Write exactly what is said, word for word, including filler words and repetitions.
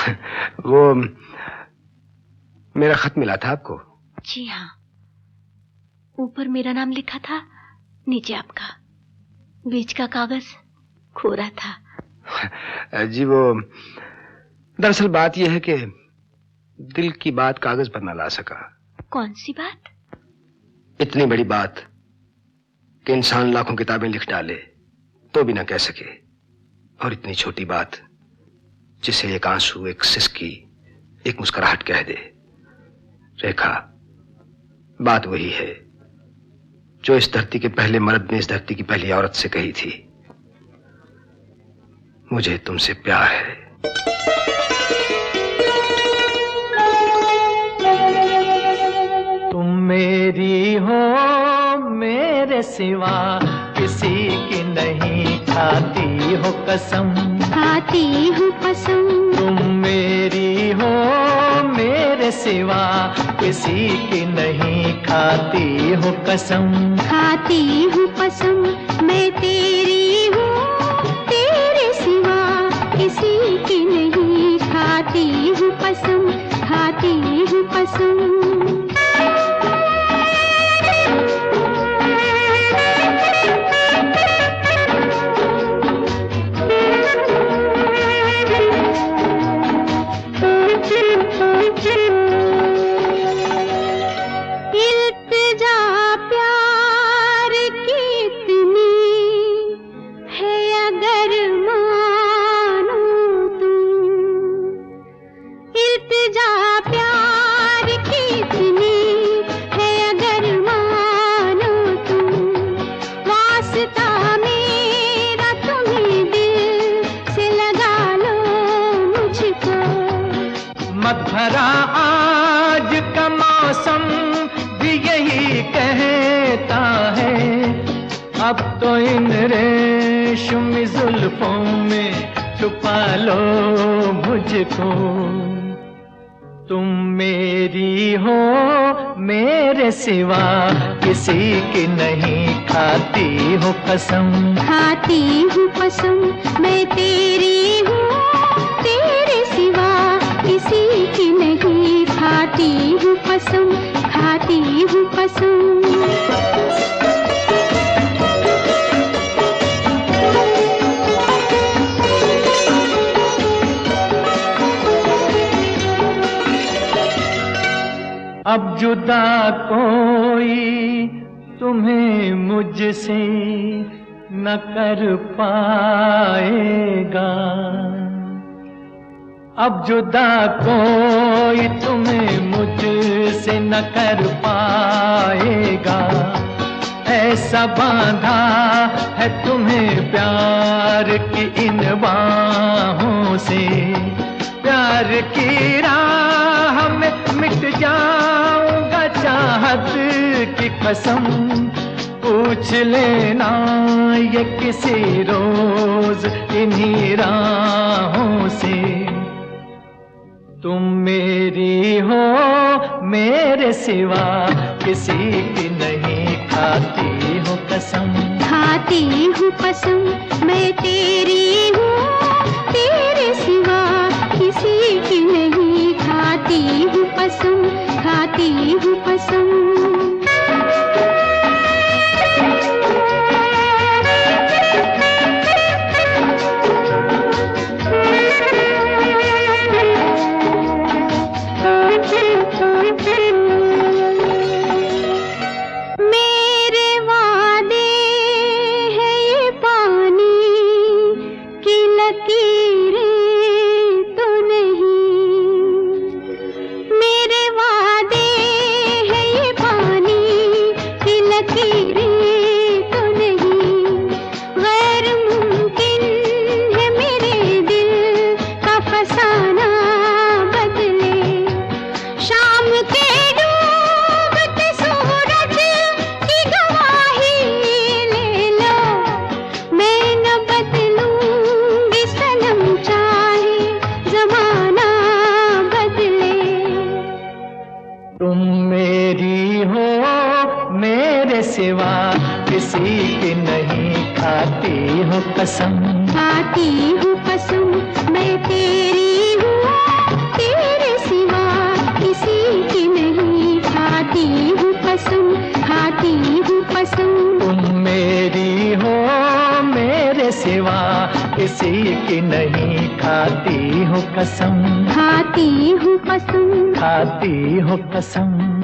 वो मेरा खत मिला था आपको? जी हाँ, ऊपर मेरा नाम लिखा था, नीचे आपका। बीच का कागज खोरा था। जी वो दरअसल बात यह है कि दिल की बात कागज पर न ला सका। कौन सी बात? इतनी बड़ी बात कि इंसान लाखों किताबें लिख डाले तो भी न कह सके, और इतनी छोटी बात जिसे एक आंसू, एक सिसकी, एक मुस्कुराहट कह दे। रेखा, बात वही है जो इस धरती के पहले मर्द ने इस धरती की पहली औरत से कही थी, मुझे तुमसे प्यार है। तुम मेरी हो मेरे सिवा किसी की नहीं, खाती हो कसम, खाती हूँ कसम। तुम मेरी हो मेरे सिवा किसी की नहीं, खाती हो कसम, खाती हूँ कसम। मैं तेरी हूँ तेरे सिवा किसी की नहीं, खाती हूँ कसम, खाती हूँ कसम। भरा आज का मौसम भी यही कहता है, अब तो इन रेशमी जुल्फों में छुपा लो मुझको। तुम मेरी हो मेरे सिवा किसी की नहीं, खाती हो कसम, खाती हूँ कसम। मैं तेरी हूँ तेरे सिवा किसी की नहीं, खाती हूँ कसम, खाती हूँ कसम। अब जुदा कोई तुम्हें मुझसे न कर पाएगा, अब जुदा कोई तुम्हें मुझसे न कर पाएगा। ऐसा बांधा है तुम्हें प्यार की इन बाहों से, प्यार की राह में मिट जाऊंगा चाहत की कसम। पूछ लेना ये किसी रोज इन्हीं राहों से। तुम मेरी हो मेरे सिवा किसी की नहीं, खाती हो कसम, खाती हूँ कसम। मैं तेरी हूँ तेरे सिवा किसी की नहीं, खाती हूँ कसम, खाती हूँ कसम। सिवा किसी की नहीं, खाती हूँ कसम, खाती हूँ कसम। मैं तेरी हूँ किसी की नहीं खाती हूँ कसम, खाती हूँ कसम, खाती हूँ कसम।